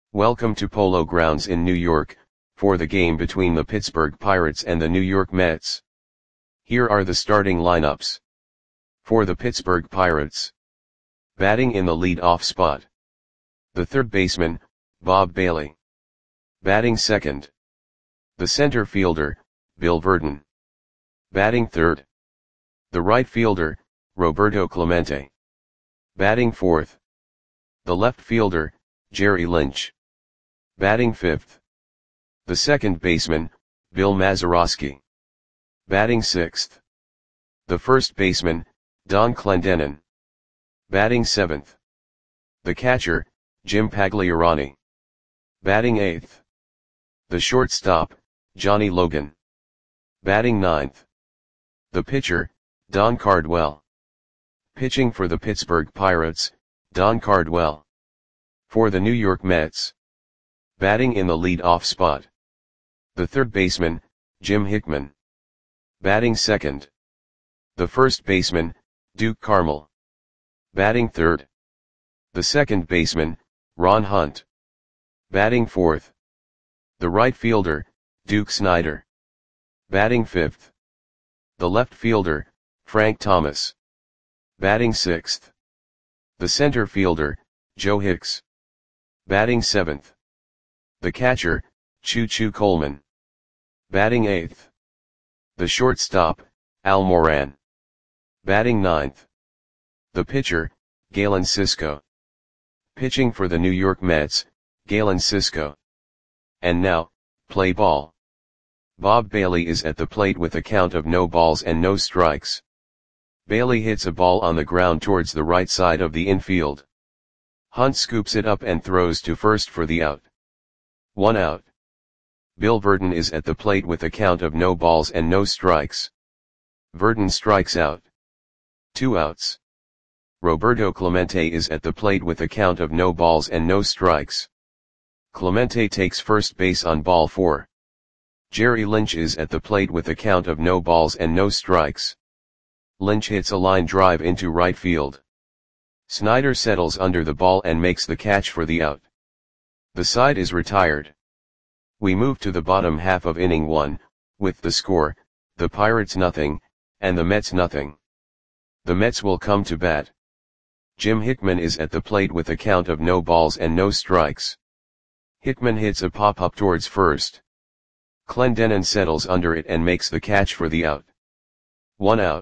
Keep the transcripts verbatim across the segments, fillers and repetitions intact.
Welcome to Polo Grounds in New York, for the game between the Pittsburgh Pirates and the New York Mets. Here are the starting lineups. For the Pittsburgh Pirates. Batting in the lead-off spot. The third baseman, Bob Bailey. Batting second. The center fielder, Bill Virdon. Batting third. The right fielder, Roberto Clemente. Batting fourth. The left fielder, Jerry Lynch. Batting fifth. The second baseman, Bill Mazeroski. Batting sixth. The first baseman, Don Clendenon. Batting seventh. The catcher, Jim Pagliarani. Batting eighth. The shortstop, Johnny Logan. Batting ninth. The pitcher, Don Cardwell. Pitching for the Pittsburgh Pirates, Don Cardwell. For the New York Mets. Batting in the lead-off spot. The third baseman, Jim Hickman. Batting second. The first baseman, Duke Carmel. Batting third. The second baseman, Ron Hunt. Batting fourth. The right fielder, Duke Snider. Batting fifth. The left fielder, Frank Thomas. Batting sixth. The center fielder, Joe Hicks. Batting seventh. The catcher, Choo Choo Coleman. Batting eighth. The shortstop, Al Moran. Batting ninth. The pitcher, Galen Cisco. Pitching for the New York Mets, Galen Cisco. And now, play ball. Bob Bailey is at the plate with a count of no balls and no strikes. Bailey hits a ball on the ground towards the right side of the infield. Hunt scoops it up and throws to first for the out. One out. Bill Virdon is at the plate with a count of no balls and no strikes. Virdon strikes out. Two outs. Roberto Clemente is at the plate with a count of no balls and no strikes. Clemente takes first base on ball four. Jerry Lynch is at the plate with a count of no balls and no strikes. Lynch hits a line drive into right field. Snider settles under the ball and makes the catch for the out. The side is retired. We move to the bottom half of inning one, with the score, the Pirates nothing, and the Mets nothing. The Mets will come to bat. Jim Hickman is at the plate with a count of no balls and no strikes. Hickman hits a pop-up towards first. Clendenon settles under it and makes the catch for the out. One out.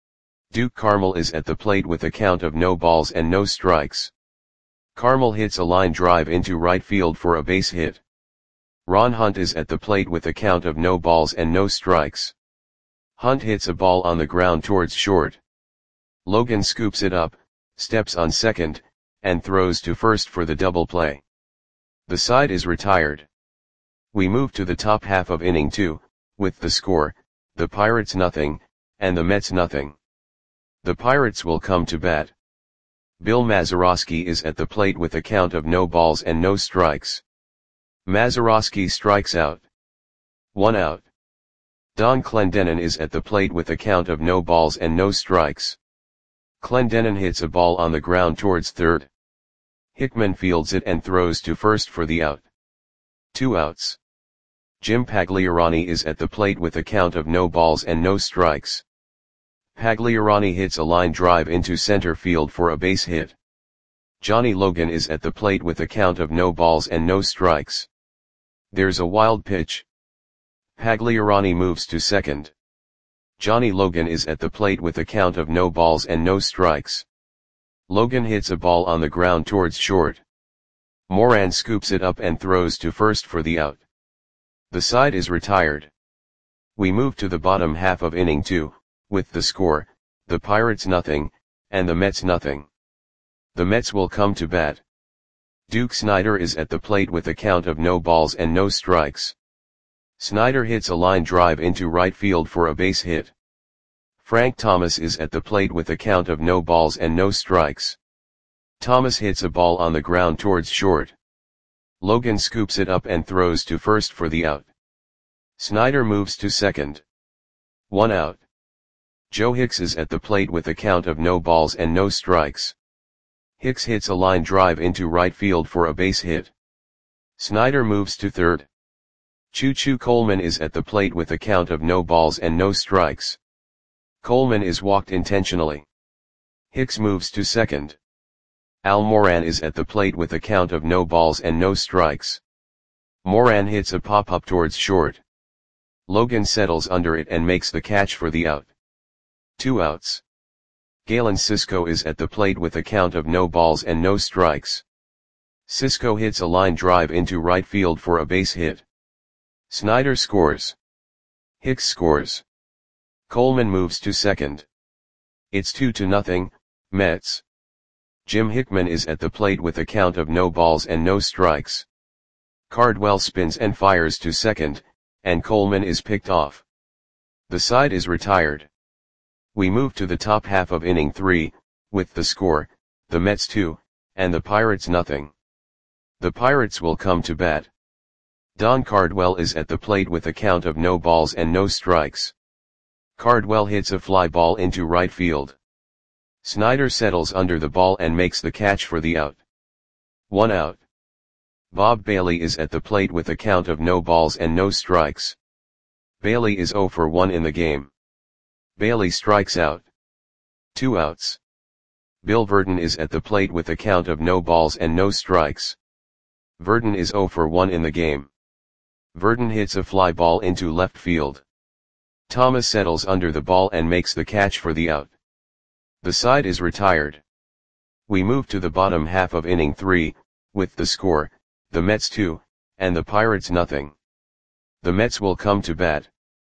Duke Carmel is at the plate with a count of no balls and no strikes. Carmel hits a line drive into right field for a base hit. Ron Hunt is at the plate with a count of no balls and no strikes. Hunt hits a ball on the ground towards short. Logan scoops it up, steps on second, and throws to first for the double play. The side is retired. We move to the top half of inning two, with the score, the Pirates nothing, and the Mets nothing. The Pirates will come to bat. Bill Mazeroski is at the plate with a count of no balls and no strikes. Mazeroski strikes out. One out. Don Clendenon is at the plate with a count of no balls and no strikes. Clendenon hits a ball on the ground towards third. Hickman fields it and throws to first for the out. Two outs. Jim Pagliarani is at the plate with a count of no balls and no strikes. Pagliarani hits a line drive into center field for a base hit. Johnny Logan is at the plate with a count of no balls and no strikes. There's a wild pitch. Pagliarani moves to second. Johnny Logan is at the plate with a count of no balls and no strikes. Logan hits a ball on the ground towards short. Moran scoops it up and throws to first for the out. The side is retired. We move to the bottom half of inning two, with the score, the Pirates nothing, and the Mets nothing. The Mets will come to bat. Duke Snider is at the plate with a count of no balls and no strikes. Snider hits a line drive into right field for a base hit. Frank Thomas is at the plate with a count of no balls and no strikes. Thomas hits a ball on the ground towards short. Logan scoops it up and throws to first for the out. Snider moves to second. One out. Joe Hicks is at the plate with a count of no balls and no strikes. Hicks hits a line drive into right field for a base hit. Snyder moves to third. Choo-Choo Coleman is at the plate with a count of no balls and no strikes. Coleman is walked intentionally. Hicks moves to second. Al Moran is at the plate with a count of no balls and no strikes. Moran hits a pop-up towards short. Logan settles under it and makes the catch for the out. Two outs. Galen Cisco is at the plate with a count of no balls and no strikes. Cisco hits a line drive into right field for a base hit. Snyder scores. Hicks scores. Coleman moves to second. It's two to nothing, Mets. Jim Hickman is at the plate with a count of no balls and no strikes. Cardwell spins and fires to second, and Coleman is picked off. The side is retired. We move to the top half of inning three, with the score, the Mets two, and the Pirates nothing. The Pirates will come to bat. Don Cardwell is at the plate with a count of no balls and no strikes. Cardwell hits a fly ball into right field. Snyder settles under the ball and makes the catch for the out. One out. Bob Bailey is at the plate with a count of no balls and no strikes. Bailey is oh for one in the game. Bailey strikes out. Two outs. Bill Verdon is at the plate with a count of no balls and no strikes. Verdon is oh for one in the game. Verdon hits a fly ball into left field. Thomas settles under the ball and makes the catch for the out. The side is retired. We move to the bottom half of inning three, with the score, the Mets two, and the Pirates nothing. The Mets will come to bat.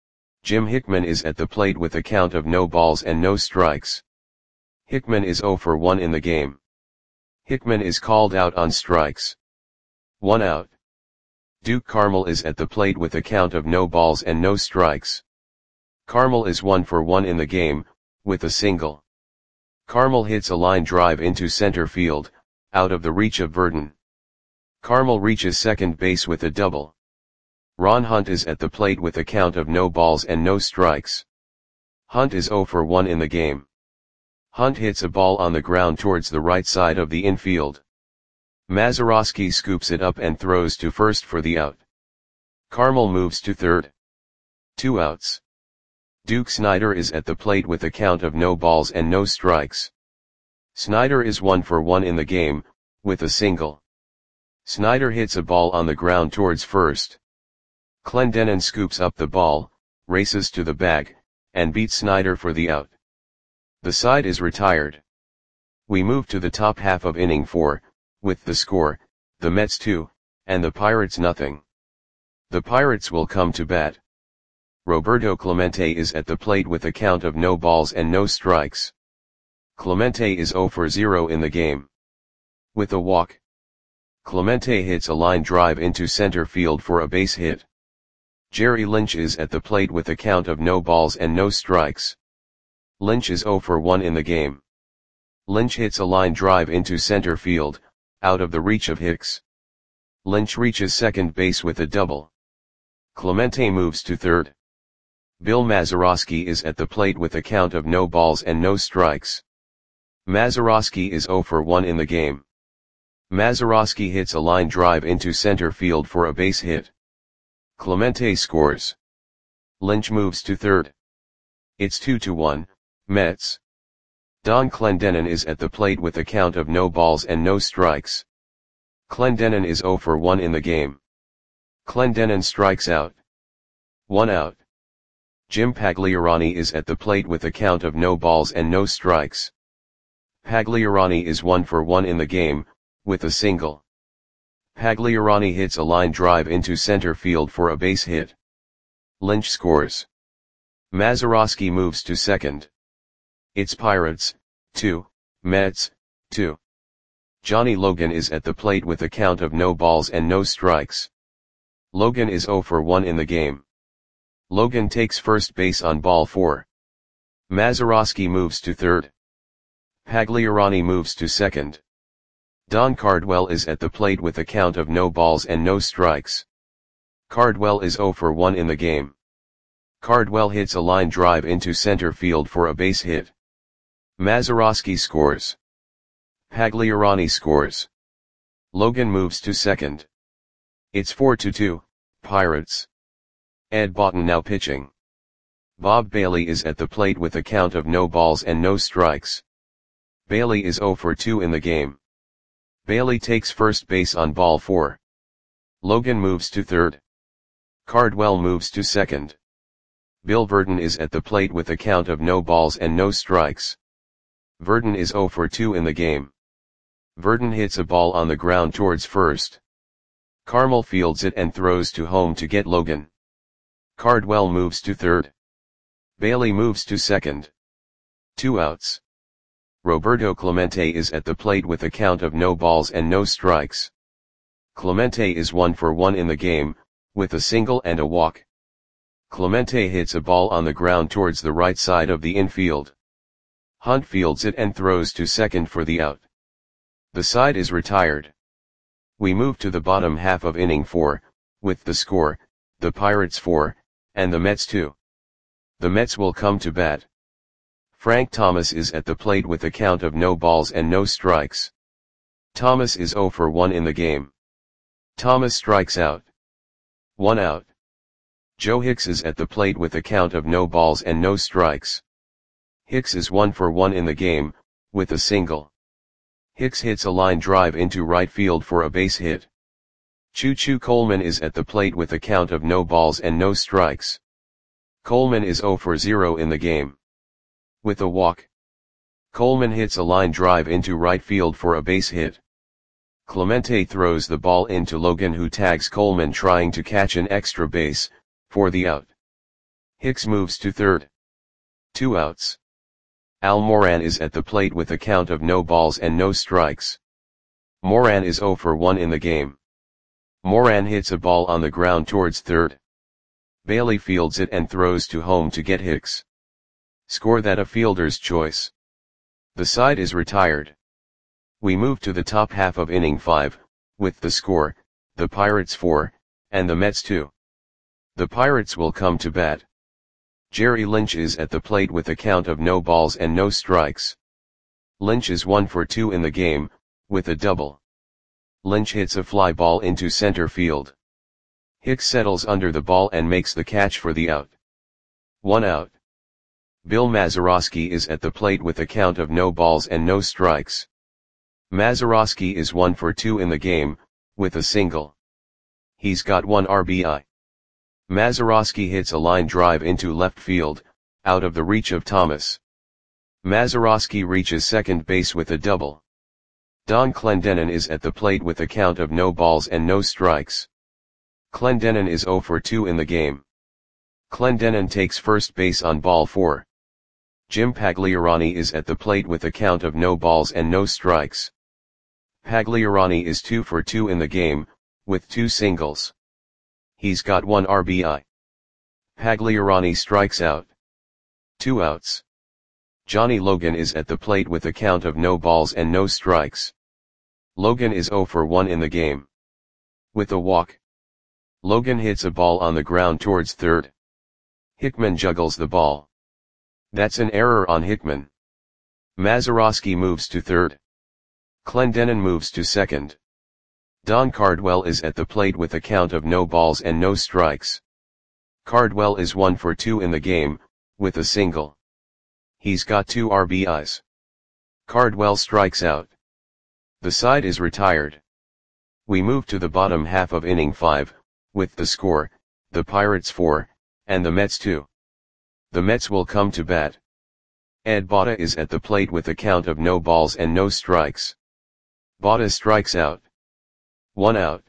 Jim Hickman is at the plate with a count of no balls and no strikes. Hickman is oh for one in the game. Hickman is called out on strikes. One out. Duke Carmel is at the plate with a count of no balls and no strikes. Carmel is one for one in the game, with a single. Carmel hits a line drive into center field, out of the reach of Verdon. Carmel reaches second base with a double. Ron Hunt is at the plate with a count of no balls and no strikes. Hunt is oh for one in the game. Hunt hits a ball on the ground towards the right side of the infield. Mazeroski scoops it up and throws to first for the out. Carmel moves to third. Two outs. Duke Snyder is at the plate with a count of no balls and no strikes. Snyder is one for one in the game, with a single. Snyder hits a ball on the ground towards first. Clendenon scoops up the ball, races to the bag, and beats Snyder for the out. The side is retired. We move to the top half of inning four, with the score, the Mets two, and the Pirates nothing. The Pirates will come to bat. Roberto Clemente is at the plate with a count of no balls and no strikes. Clemente is oh for zero in the game. With a walk. Clemente hits a line drive into center field for a base hit. Jerry Lynch is at the plate with a count of no balls and no strikes. Lynch is oh for one in the game. Lynch hits a line drive into center field, out of the reach of Hicks. Lynch reaches second base with a double. Clemente moves to third. Bill Mazeroski is at the plate with a count of no balls and no strikes. Mazeroski is oh for one in the game. Mazeroski hits a line drive into center field for a base hit. Clemente scores. Lynch moves to third. It's two to one, Mets. Don Clendenon is at the plate with a count of no balls and no strikes. Clendenon is oh for one in the game. Clendenon strikes out. One out. Jim Pagliarani is at the plate with a count of no balls and no strikes. Pagliarani is one for one in the game, with a single. Pagliarani hits a line drive into center field for a base hit. Lynch scores. Mazeroski moves to second. It's Pirates, two, Mets, two. Johnny Logan is at the plate with a count of no balls and no strikes. Logan is oh for one in the game. Logan takes first base on ball four. Mazeroski moves to third. Pagliarani moves to second. Don Cardwell is at the plate with a count of no balls and no strikes. Cardwell is oh for one in the game. Cardwell hits a line drive into center field for a base hit. Mazeroski scores. Pagliarani scores. Logan moves to second. It's four to two, Pirates. Ed Botten now pitching. Bob Bailey is at the plate with a count of no balls and no strikes. Bailey is oh for two in the game. Bailey takes first base on ball four. Logan moves to third. Cardwell moves to second. Bill Verdon is at the plate with a count of no balls and no strikes. Verdon is oh for two in the game. Verdon hits a ball on the ground towards first. Carmel fields it and throws to home to get Logan. Cardwell moves to third. Bailey moves to second. Two outs. Roberto Clemente is at the plate with a count of no balls and no strikes. Clemente is one for one in the game, with a single and a walk. Clemente hits a ball on the ground towards the right side of the infield. Hunt fields it and throws to second for the out. The side is retired. We move to the bottom half of inning four, with the score, the Pirates four, and the Mets two. The Mets will come to bat. Frank Thomas is at the plate with a count of no balls and no strikes. Thomas is oh for one in the game. Thomas strikes out. One out. Joe Hicks is at the plate with a count of no balls and no strikes. Hicks is one for one in the game, with a single. Hicks hits a line drive into right field for a base hit. Choo Choo Coleman is at the plate with a count of no balls and no strikes. Coleman is oh for zero in the game. With a walk. Coleman hits a line drive into right field for a base hit. Clemente throws the ball into Logan, who tags Coleman trying to catch an extra base, for the out. Hicks moves to third. Two outs. Al Moran is at the plate with a count of no balls and no strikes. Moran is oh for one in the game. Moran hits a ball on the ground towards third. Bailey fields it and throws to home to get Hicks. Score that a fielder's choice. The side is retired. We move to the top half of inning five, with the score, the Pirates four, and the Mets two. The Pirates will come to bat. Jerry Lynch is at the plate with a count of no balls and no strikes. Lynch is one for two in the game, with a double. Lynch hits a fly ball into center field. Hicks settles under the ball and makes the catch for the out. One out. Bill Mazeroski is at the plate with a count of no balls and no strikes. Mazeroski is one for two in the game, with a single. He's got one R B I. Mazeroski hits a line drive into left field, out of the reach of Thomas. Mazeroski reaches second base with a double. Don Clendenon is at the plate with a count of no balls and no strikes. Clendenon is oh for two in the game. Clendenon takes first base on ball four. Jim Pagliarani is at the plate with a count of no balls and no strikes. Pagliarani is two for two in the game, with two singles. He's got one R B I. Pagliarani strikes out. Two outs. Johnny Logan is at the plate with a count of no balls and no strikes. Logan is oh for one in the game. With a walk. Logan hits a ball on the ground towards third. Hickman juggles the ball. That's an error on Hickman. Mazeroski moves to third. Clendenon moves to second. Don Cardwell is at the plate with a count of no balls and no strikes. Cardwell is one for two in the game, with a single. He's got two R B Is. Cardwell strikes out. The side is retired. We move to the bottom half of inning five, with the score, the Pirates four, and the Mets two. The Mets will come to bat. Ed Botta is at the plate with a count of no balls and no strikes. Botta strikes out. One out.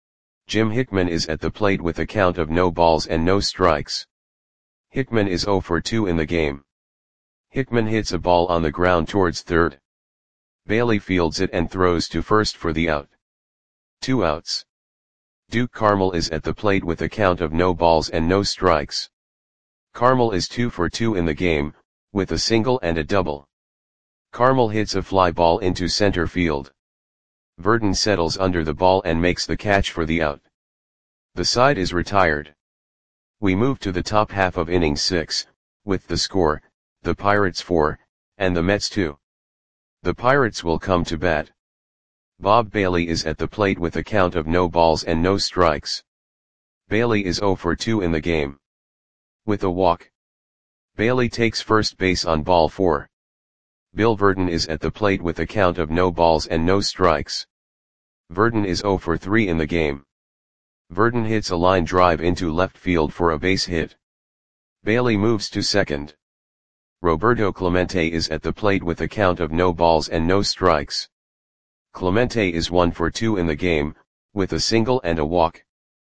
Jim Hickman is at the plate with a count of no balls and no strikes. Hickman is oh for two in the game. Hickman hits a ball on the ground towards third. Bailey fields it and throws to first for the out. Two outs. Duke Carmel is at the plate with a count of no balls and no strikes. Carmel is two for two in the game, with a single and a double. Carmel hits a fly ball into center field. Verdon settles under the ball and makes the catch for the out. The side is retired. We move to the top half of inning six, with the score, the Pirates four, and the Mets two. The Pirates will come to bat. Bob Bailey is at the plate with a count of no balls and no strikes. Bailey is zero for two in the game. With a walk. Bailey takes first base on ball four. Bill Virdon is at the plate with a count of no balls and no strikes. Virdon is zero for three in the game. Virdon hits a line drive into left field for a base hit. Bailey moves to second. Roberto Clemente is at the plate with a count of no balls and no strikes. Clemente is one for two in the game, with a single and a walk.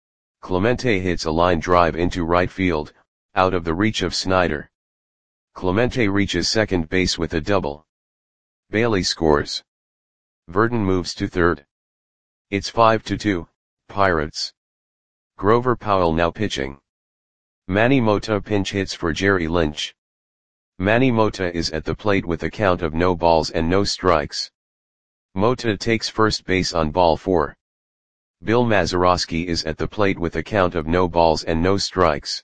Clemente hits a line drive into right field, out of the reach of Snyder. Clemente reaches second base with a double. Bailey scores. Virdon moves to third. It's five to two, Pirates. Grover Powell now pitching. Manny Mota pinch hits for Jerry Lynch. Manny Mota is at the plate with a count of no balls and no strikes. Mota takes first base on ball four. Bill Mazeroski is at the plate with a count of no balls and no strikes.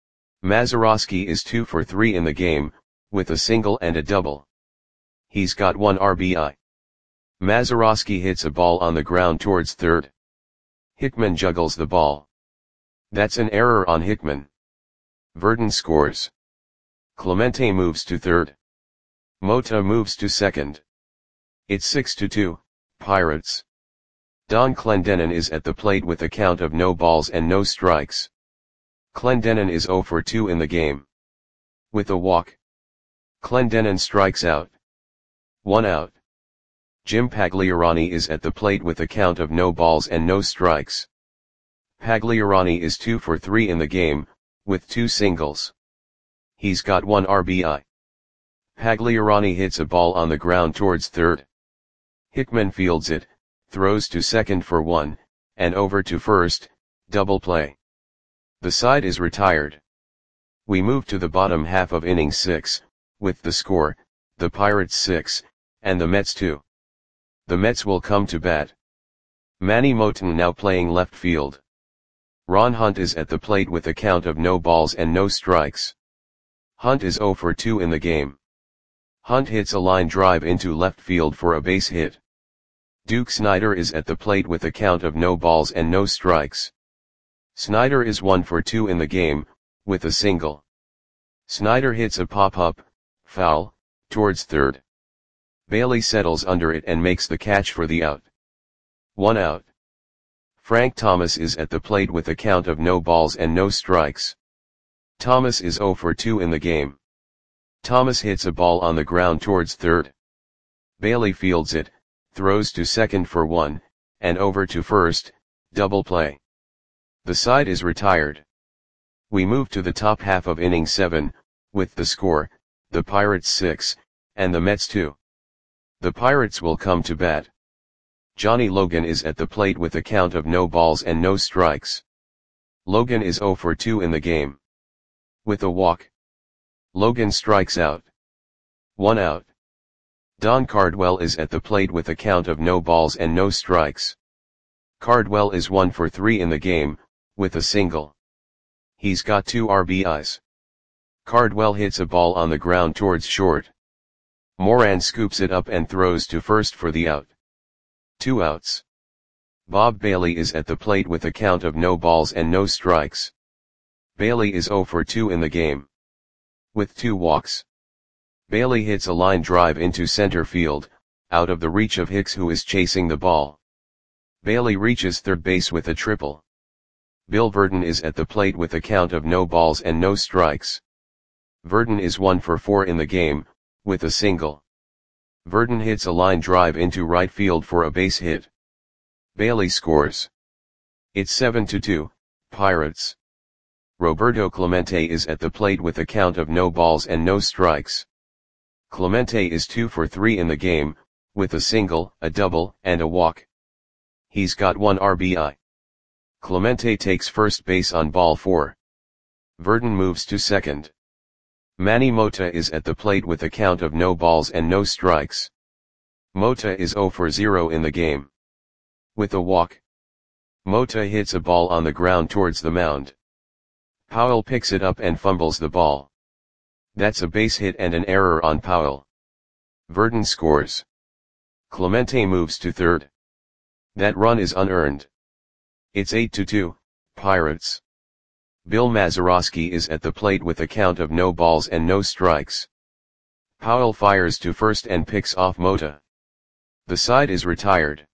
Mazeroski is two for three in the game, with a single and a double. He's got one R B I. Mazeroski hits a ball on the ground towards third. Hickman juggles the ball. That's an error on Hickman. Virdon scores. Clemente moves to third. Mota moves to second. It's six to two, Pirates. Don Clendenon is at the plate with a count of no balls and no strikes. Clendenon is zero for two in the game. With a walk. Clendenon strikes out. One out. Jim Pagliarani is at the plate with a count of no balls and no strikes. Pagliarani is two for three in the game, with two singles. He's got one R B I. Pagliarani hits a ball on the ground towards third. Hickman fields it, throws to second for one, and over to first, double play. The side is retired. We move to the bottom half of inning six, with the score, the Pirates six, and the Mets two. The Mets will come to bat. Manny Mota now playing left field. Ron Hunt is at the plate with a count of no balls and no strikes. Hunt is zero for two in the game. Hunt hits a line drive into left field for a base hit. Duke Snyder is at the plate with a count of no balls and no strikes. Snyder is one for two in the game, with a single. Snyder hits a pop-up, foul, towards third. Bailey settles under it and makes the catch for the out. One out. Frank Thomas is at the plate with a count of no balls and no strikes. Thomas is zero for two in the game. Thomas hits a ball on the ground towards third. Bailey fields it, throws to second for one, and over to first, double play. The side is retired. We move to the top half of inning seven, with the score, the Pirates six, and the Mets two. The Pirates will come to bat. Johnny Logan is at the plate with a count of no balls and no strikes. Logan is zero for two in the game. With a walk. Logan strikes out. One out. Don Cardwell is at the plate with a count of no balls and no strikes. Cardwell is one for three in the game, with a single. He's got two R B Is. Cardwell hits a ball on the ground towards short. Moran scoops it up and throws to first for the out. Two outs. Bob Bailey is at the plate with a count of no balls and no strikes. Bailey is zero for two in the game. With two walks. Bailey hits a line drive into center field, out of the reach of Hicks who is chasing the ball. Bailey reaches third base with a triple. Bill Virdon is at the plate with a count of no balls and no strikes. Virdon is one for four in the game, with a single. Virdon hits a line drive into right field for a base hit. Bailey scores. It's seven to two, Pirates. Roberto Clemente is at the plate with a count of no balls and no strikes. Clemente is two for three in the game, with a single, a double, and a walk. He's got one R B I. Clemente takes first base on ball four. Virdon moves to second. Manny Mota is at the plate with a count of no balls and no strikes. Mota is zero for zero in the game. With a walk. Mota hits a ball on the ground towards the mound. Powell picks it up and fumbles the ball. That's a base hit and an error on Powell. Virdon scores. Clemente moves to third. That run is unearned. It's eight to two, Pirates. Bill Mazeroski is at the plate with a count of no balls and no strikes. Powell fires to first and picks off Mota. The side is retired.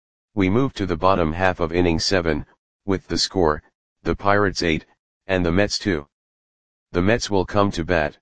We move to the bottom half of inning seven, with the score, the Pirates eight, and the Mets two. The Mets will come to bat.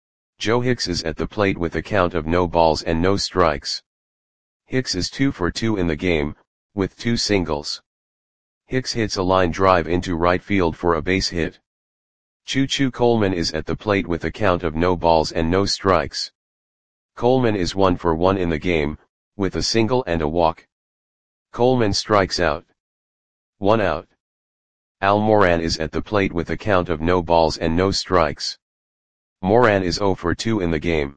Joe Hicks is at the plate with a count of no balls and no strikes. Hicks is two for two in the game, with two singles. Hicks hits a line drive into right field for a base hit. Choo Choo Coleman is at the plate with a count of no balls and no strikes. Coleman is one for one in the game, with a single and a walk. Coleman strikes out. One out. Al Moran is at the plate with a count of no balls and no strikes. Moran is zero for two in the game.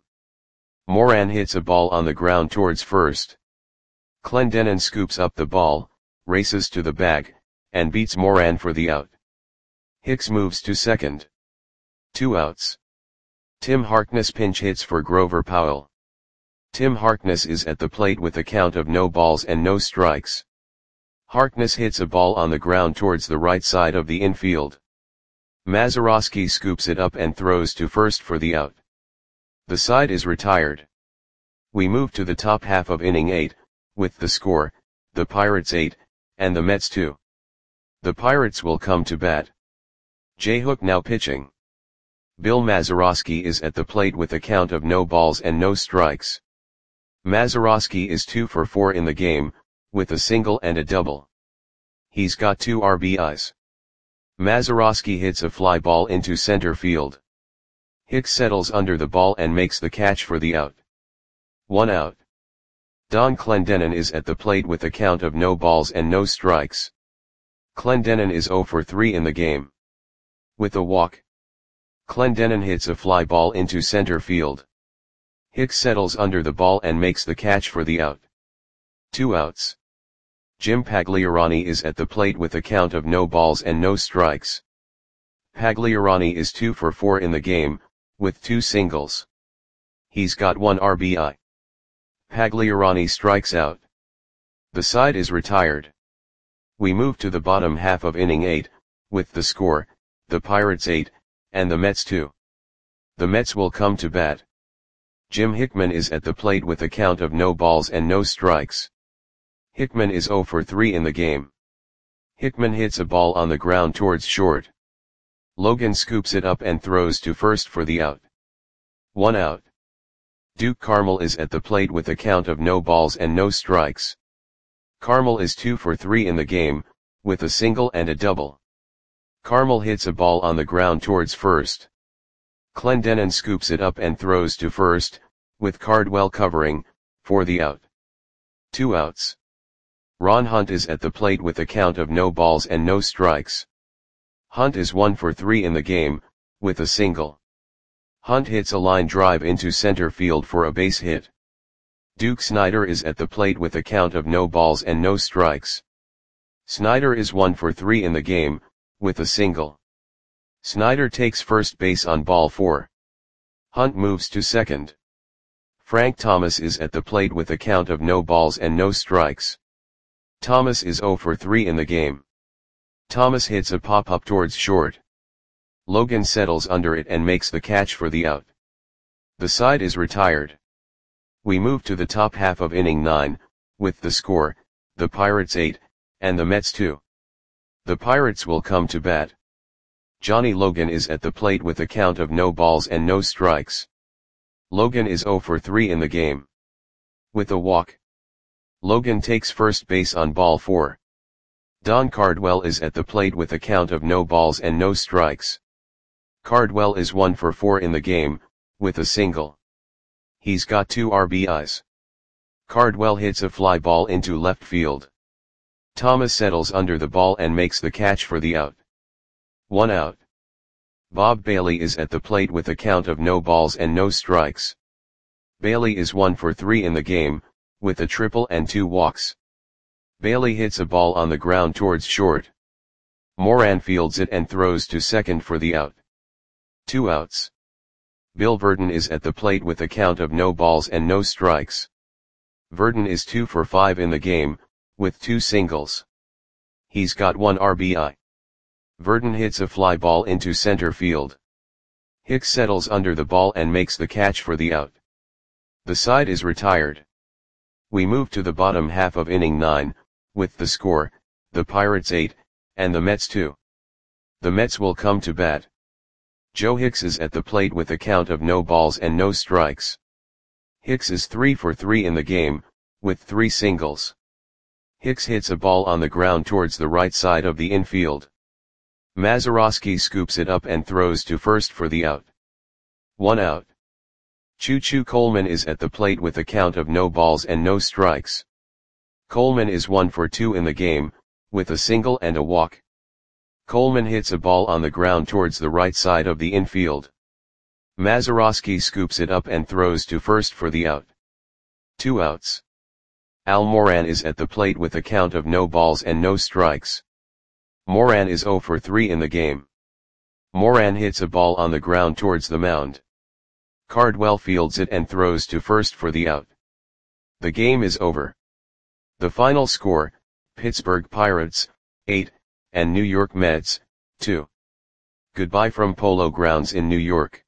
Moran hits a ball on the ground towards first. Clendenon scoops up the ball, races to the bag, and beats Moran for the out. Hicks moves to second. Two outs. Tim Harkness pinch hits for Grover Powell. Tim Harkness is at the plate with a count of no balls and no strikes. Harkness hits a ball on the ground towards the right side of the infield. Mazeroski scoops it up and throws to first for the out. The side is retired. We move to the top half of inning eight, with the score, the Pirates eight, and the Mets two. The Pirates will come to bat. Jay Hook now pitching. Bill Mazeroski is at the plate with a count of no balls and no strikes. Mazeroski is two for four in the game, with a single and a double. He's got two R B Is. Mazeroski hits a fly ball into center field. Hicks settles under the ball and makes the catch for the out. One out. Don Clendenon is at the plate with a count of no balls and no strikes. Clendenon is zero for three in the game. With a walk. Clendenon hits a fly ball into center field. Hicks settles under the ball and makes the catch for the out. Two outs. Jim Pagliarani is at the plate with a count of no balls and no strikes. Pagliarani is two for four in the game, with two singles. He's got one R B I. Pagliarani strikes out. The side is retired. We move to the bottom half of inning eight, with the score, the Pirates eight, and the Mets two. The Mets will come to bat. Jim Hickman is at the plate with a count of no balls and no strikes. Hickman is zero for three in the game. Hickman hits a ball on the ground towards short. Logan scoops it up and throws to first for the out. One out. Duke Carmel is at the plate with a count of no balls and no strikes. Carmel is two for three in the game, with a single and a double. Carmel hits a ball on the ground towards first. Clendenon scoops it up and throws to first, with Cardwell covering, for the out. Two outs. Ron Hunt is at the plate with a count of no balls and no strikes. Hunt is one for three in the game, with a single. Hunt hits a line drive into center field for a base hit. Duke Snider is at the plate with a count of no balls and no strikes. Snider is one for three in the game, with a single. Snider takes first base on ball four. Hunt moves to second. Frank Thomas is at the plate with a count of no balls and no strikes. Thomas is zero for three in the game. Thomas hits a pop-up towards short. Logan settles under it and makes the catch for the out. The side is retired. We move to the top half of inning nine, with the score, the Pirates eight, and the Mets two. The Pirates will come to bat. Johnny Logan is at the plate with a count of no balls and no strikes. Logan is zero for three in the game. With a walk. Logan takes first base on ball four. Don Cardwell is at the plate with a count of no balls and no strikes. Cardwell is one for four in the game, with a single. He's got two R B Is. Cardwell hits a fly ball into left field. Thomas settles under the ball and makes the catch for the out. One out. Bob Bailey is at the plate with a count of no balls and no strikes. Bailey is one for three in the game, with a triple and two walks. Bailey hits a ball on the ground towards short. Moran fields it and throws to second for the out. Two outs. Bill Verdon is at the plate with a count of no balls and no strikes. Verdon is two for five in the game, with two singles. He's got one R B I. Verdon hits a fly ball into center field. Hicks settles under the ball and makes the catch for the out. The side is retired. We move to the bottom half of inning nine, with the score, the Pirates eight, and the Mets two. The Mets will come to bat. Joe Hicks is at the plate with a count of no balls and no strikes. Hicks is three for three in the game, with three singles. Hicks hits a ball on the ground towards the right side of the infield. Mazeroski scoops it up and throws to first for the out. One out. Choo Choo Coleman is at the plate with a count of no balls and no strikes. Coleman is one for two in the game, with a single and a walk. Coleman hits a ball on the ground towards the right side of the infield. Mazeroski scoops it up and throws to first for the out. Two outs. Al Moran is at the plate with a count of no balls and no strikes. Moran is zero for three in the game. Moran hits a ball on the ground towards the mound. Cardwell fields it and throws to first for the out. The game is over. The final score, Pittsburgh Pirates, eight, and New York Mets, two. Goodbye from Polo Grounds in New York.